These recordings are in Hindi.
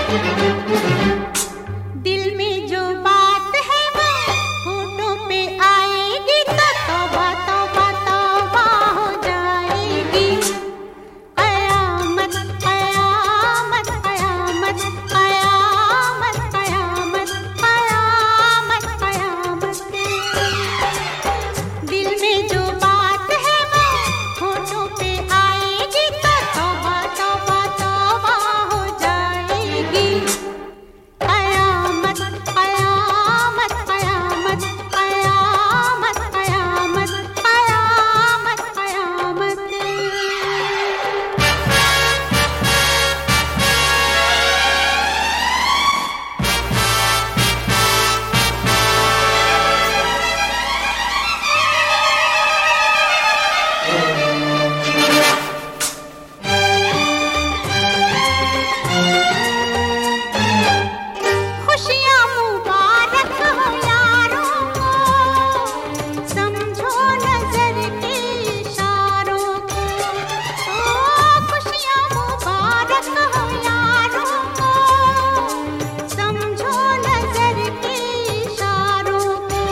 दिल में जो बात है वो होठों पे आएगी तो तौबा तौबा तौबा हो जाएगी। कयामत कयामत कयामत कयामत कयामत कयामत कयामत। दिल में जो बात है वो होठों पे आएगी तो तौबा तौबा तौबा हो जाएगी। कयामत कयामत कयामत कयामत कयामत कयामत कयामत। खुशियाँ मुबारक हो यारों को, समझो नजर के इशारों को। खुशियाँ मुबारक हो यारों को, समझो नजर के इशारों को।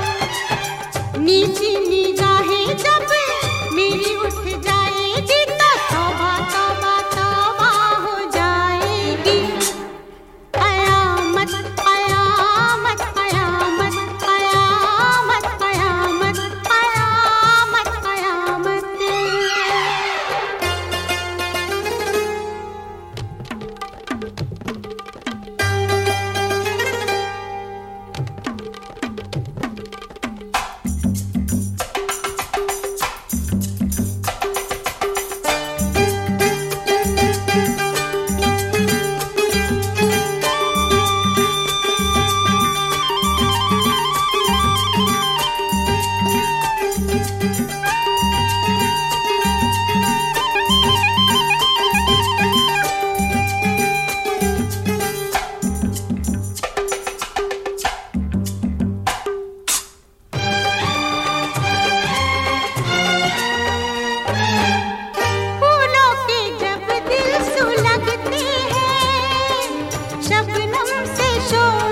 नीची निगाहें जब मेरी उठ जाएगी तो तौबा तौबा तौबा हो जाएगी। कयामत कयामत कयामत कयामत कयामत कयामत कयामत। फूलों के जब दिल सुलगते हैं, शबनम से शोर